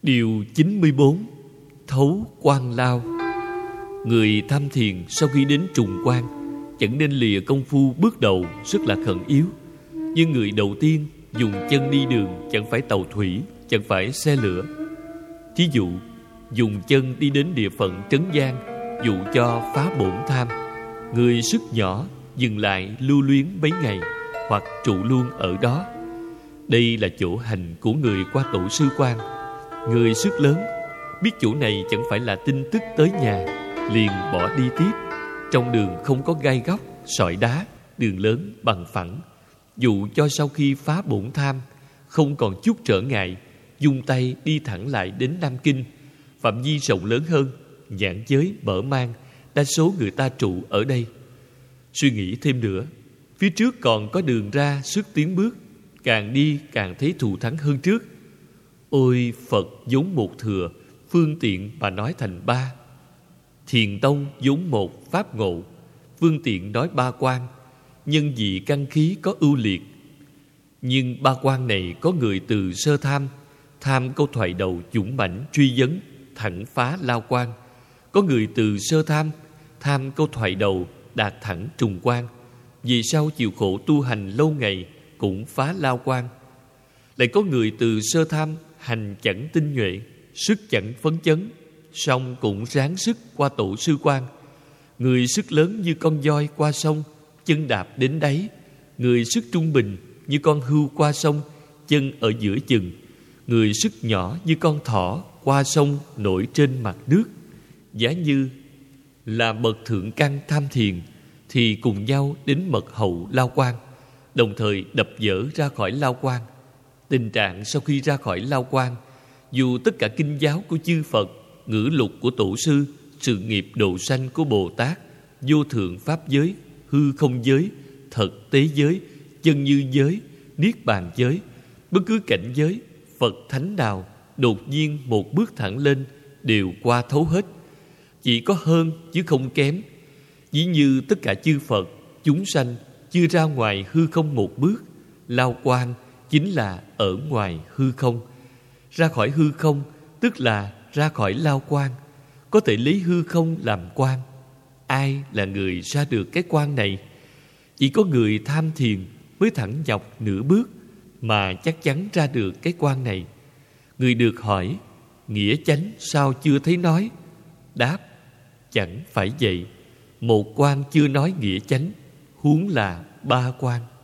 Điều 94. Thấu quan lao. Người tham thiền sau khi đến trùng quan chẳng nên lìa công phu bước đầu rất là khẩn yếu. Như người đầu tiên dùng chân đi đường chẳng phải tàu thủy, chẳng phải xe lửa. Thí dụ dùng chân đi đến địa phận trấn gian, dụ cho phá bổn tham. Người sức nhỏ dừng lại lưu luyến mấy ngày, hoặc trụ luôn ở đó. Đây là chỗ hành của người qua tổ sư quan. Người sức lớn biết chỗ này chẳng phải là tin tức tới nhà, liền bỏ đi tiếp. Trong đường không có gai góc, sỏi đá, đường lớn bằng phẳng. Dụ cho sau khi phá bổn tham, không còn chút trở ngại, dung tay đi thẳng lại đến Nam Kinh. Phạm vi rộng lớn hơn, nhãn giới mở mang, đa số người ta trụ ở đây. Suy nghĩ thêm nữa, phía trước còn có đường ra sức tiến bước, càng đi càng thấy thù thắng hơn trước. Ôi Phật vốn một thừa, phương tiện mà nói thành ba. Thiền tông vốn một pháp ngộ, phương tiện nói ba quan. Nhân dị căn khí có ưu liệt. Nhưng ba quan này có người từ sơ tham, tham câu thoại đầu dũng mãnh truy vấn, thẳng phá lao quan. Có người từ sơ tham, tham câu thoại đầu đạt thẳng trùng quan, vì sau chịu khổ tu hành lâu ngày cũng phá lao quan. Lại có người từ sơ tham hành chẳng tinh nhuệ, sức chẳng phấn chấn, song cũng ráng sức qua tổ sư quan. Người sức lớn như con voi qua sông, chân đạp đến đáy. Người sức trung bình như con hươu qua sông, chân ở giữa chừng. Người sức nhỏ như con thỏ qua sông nổi trên mặt nước. Giả như là bậc thượng căn tham thiền thì cùng nhau đến mật hậu lao quan, đồng thời đập dỡ ra khỏi lao quan. Tình trạng sau khi ra khỏi lao quan, dù tất cả kinh giáo của chư Phật, ngữ lục của tổ sư, sự nghiệp độ sanh của Bồ Tát, vô thượng pháp giới, hư không giới, thật tế giới, chân như giới, niết bàn giới, bất cứ cảnh giới Phật thánh nào đột nhiên một bước thẳng lên đều qua thấu hết. Chỉ có hơn chứ không kém. Ví như tất cả chư Phật, chúng sanh chưa ra ngoài hư không một bước. Lao quan chính là ở ngoài hư không. Ra khỏi hư không tức là ra khỏi lao quan. Có thể lấy hư không làm quan. Ai là người ra được cái quan này? Chỉ có người tham thiền mới thẳng dọc nửa bước mà chắc chắn ra được cái quan này. Người được hỏi, nghĩa chánh sao chưa thấy nói? Đáp, chẳng phải vậy. Một quan chưa nói nghĩa chánh, huống là ba quan.